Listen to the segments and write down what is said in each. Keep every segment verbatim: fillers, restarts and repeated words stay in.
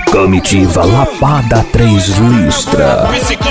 Comitiva Lapada Três Listra.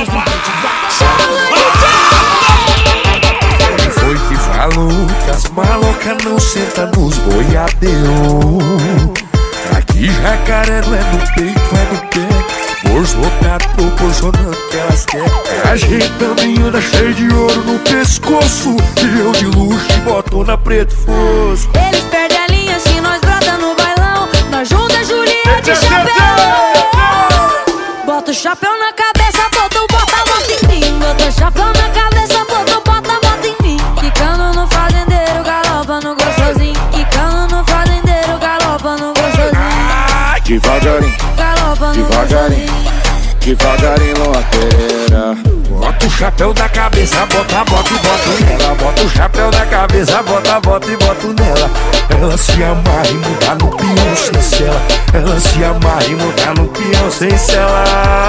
Quem foi que falou que as malocas não sentam nos boiadeiros? Aqui jacaré não é no peito, é no pé. Bolso lotado proporcionando que elas querem. A gente também anda cheio de ouro no pescoço, e eu de luxo e botona preto fosco. Eles perdem a linha se nós brota no bailão. Nós junta Juliette e chapéu. Bota o chapéu na cabeça, bota o bota, bota em mim. Bota o chapéu na cabeça, bota o bota, bota em mim. Quicando no fazendeiro, galopa no gostosinho. Quicando no fazendeiro, galopa no gostosinho. Devagarinho, Galopa no devagarinho, gostosinho. devagarinho, lateira. Bota o chapéu da cabeça, bota, bota e bota nela. Bota o chapéu da cabeça, bota, bota e bota nela. Ela se amarra e muda no peão sem cela. Ela se amarra e muda no peão sem cela.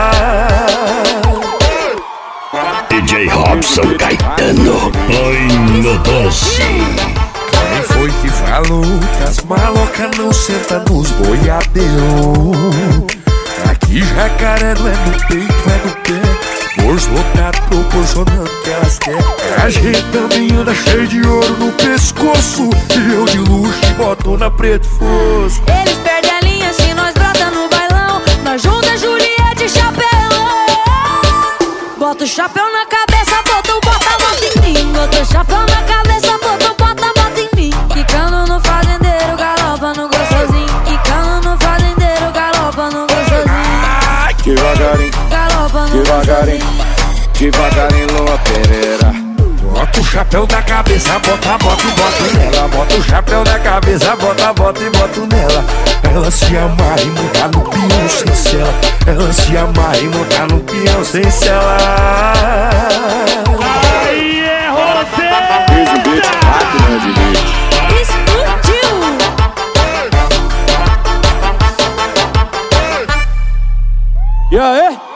D J Robson Caetano, oi no doce. Quem foi que falou que as malocas não sentam nos boiadeiros? Aqui jacaré não é no peito, é no pé. Bolso lotado proporcionando que elas querem. A gente também anda cheio de ouro no pescoço, e eu de luxo e botona preto fosco. Eles perdem a linha se nós brota no bailão. Nós junta Juliette e chapéu. Bota o chapéu na cabeça, bota o bota, bota em mim. Bota o chapéu na cabeça, bota o bota, bota em mim. Quicando no fazendeiro, galopa no gostosinho. Quicando no fazendeiro, galopa no gostosinho. Devagarinho, Galopa no devagarinho, gostosinho. devagarinho, lateira. Bota o chapéu da cabeça, bota, bota e bota nela. Bota o chapéu da cabeça, bota, bota e bota nela. Ela se amarra e muda no peão sem cela. Ela se amarra e muda no peão sem cela. Aí é você! Fez o beat, máquina de beat. Explodiu! E aí?